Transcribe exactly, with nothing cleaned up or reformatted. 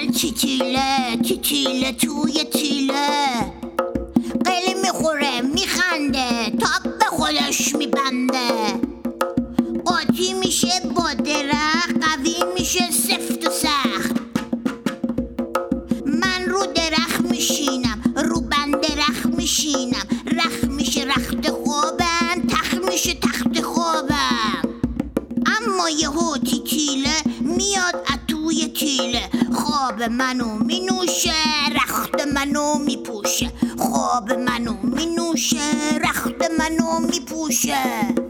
تیتیله تیتیله توی تیله، قلی میخوره میخنده تاب به خودش میبنده، قاطی میشه با درخت، قوی میشه سفت و سخت. من رو درخت میشینم، رو بند درخت میشینم، رخ میشه رخت خوابم، تخت میشه تخت خوابم. اما یهو تیتیله میاد اتوی تیله، خواب منو مینوشه رخت منو میپوشه، خواب منو مینوشه رخت منو میپوشه.